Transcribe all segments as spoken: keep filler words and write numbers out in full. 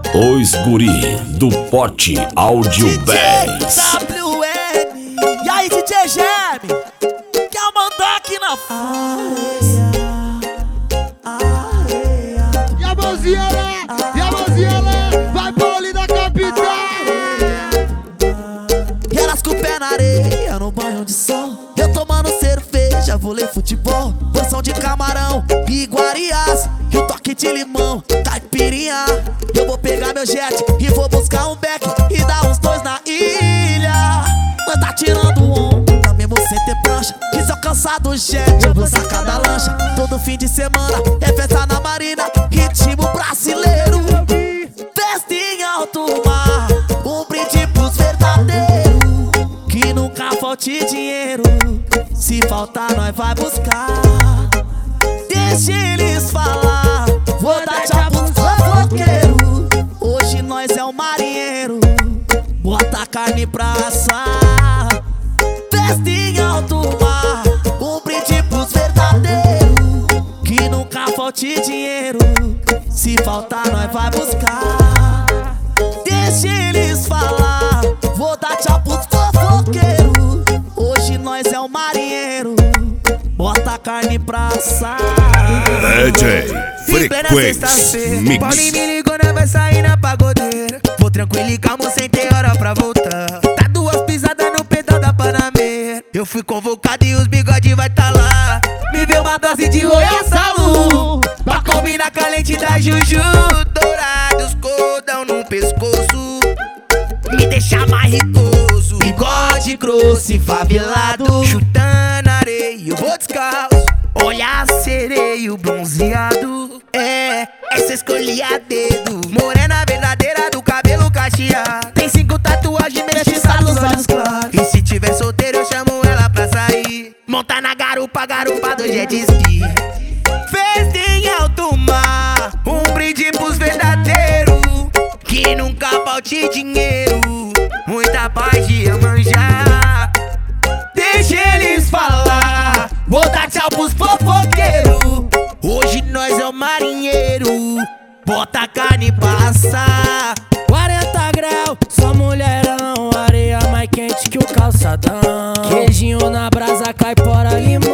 Os guri do Pote Audio Bass. W N. E aí, D J Geme, quer mandar aqui na areia. E a mãozinha lá, e a mãozinha lá, vai Pauli da capital. E elas com o pé na areia, no banho de sol. Eu tomando cerveja, vou ler futebol. Porção de camarão e iguarias, e o toque de limão, caipirinha. Eu vou pegar meu jet e vou buscar um beck e dar uns dois na ilha. Mas tá tirando onda, mesmo sem ter prancha. E se eu cansar do jet, eu vou sacar da lancha. Todo fim de semana é festa na marina, ritmo brasileiro. Festa em alto mar, um brinde pros verdadeiros. Que nunca falte dinheiro, se faltar nós vai buscar. Deixa eles falar, vou dar tchau pros fofoqueiros. Hoje nós é o marinheiro, bota a carne pra assar. Festa em alto mar, um brinde pros verdadeiros. Que nunca falte dinheiro, se faltar nós vai buscar. Deixa eles falar, vou dar tchau pros fofoqueiros. Hoje nós é o marinheiro, bota a carne pra assar. D J Frequency Mix. Paulinho me ligou, nós vai sair na pagodeira. Vou tranquilo e calmo, sem ter hora pra voltar. Tá duas pisadas no pedal da Panameira. Eu fui convocado e os bigode vai tá lá. Me vê uma dose de Royal Salu, pra combinar com a lente da Juju. Dourados, cordão no pescoço, me deixa mais ricoso. Bigode grosso e favelado, chutando areia, eu vou descalço. Olhar sereio bronzeado, é, essa escolhi a dedo. Morena verdadeira do cabelo cacheado, tem cinco tatuagens, mexe nos olhos claros. E se tiver solteiro eu chamo ela pra sair. Montar na garupa, garupa do jet ski. Festa em alto mar, um brinde pros verdadeiros. Que nunca falte dinheiro, muita paz de manjar. Deixa eles falar, vou dar tchau pros fofoqueiros. Hoje nós é o marinheiro, bota a carne pra assar. Quarenta graus, só mulherão, areia mais quente que o calçadão. Queijinho na brasa, caipora, limão.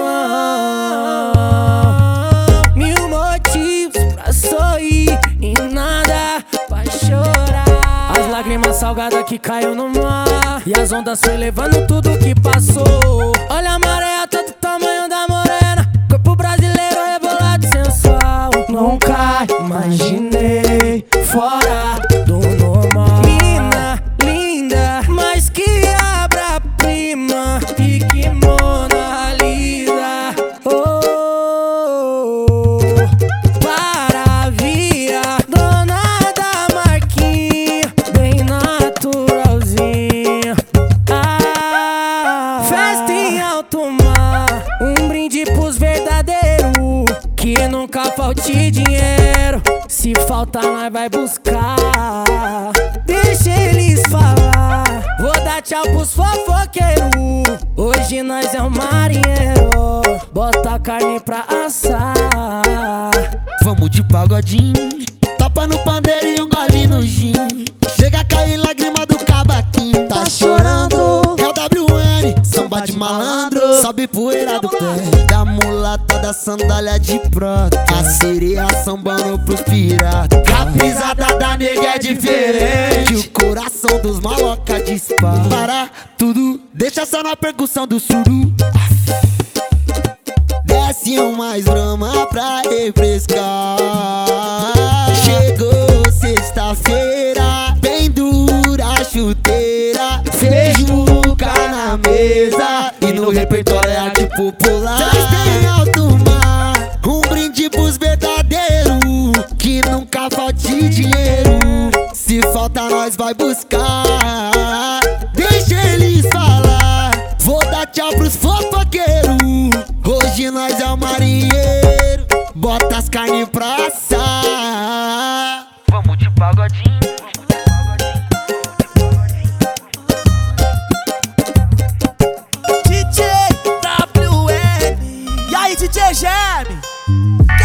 Mil motivos pra sorrir e nada pra chorar. As lágrimas salgadas que caiu no mar, e as ondas foi levando tudo que passou. Olha a maré, todo o tamanho da morena, corpo brasileiro rebolado sensual. Nunca imaginei fora do normal. Mina, linda, mas que obra-prima, e que Mona Lisa. Oh, para via, dona da marquinha, bem naturalzinha. Ah, festa em alto mar, um brinde pros verdadeiros. Que nunca falte dinheiro, se faltar nós vai buscar. Deixa eles falar, vou dar tchau pros fofoqueiros. Hoje nós é o marinheiro, bota a carne pra assar. Vamos de pagodinho, tapa no pandeiro e um gole no gin. Chega a cair lágrima do cavaquinho. Tá chorando, é o W N, samba de malandro. Sobe poeira do pé da mulata da sandália de prata. A sereia sambando pros piratas. A pisada da nega é diferente, o coração dos maloca dispara. Para tudo, deixa só na percussão do suru. Desce um mais brama pra refrescar. Chegou sexta-feira, bem dura a chuteira. Feijuca na mesa e no repertório é arte popular. Festa em alto mar, um brinde pros verdadeiros. Que nunca falte dinheiro, se falta nós vai buscar. Deixa eles falar, vou dar tchau pros fofoqueiros. Hoje nós é o marinheiro, bota as carnes pra assar. Vamos de pagodinho.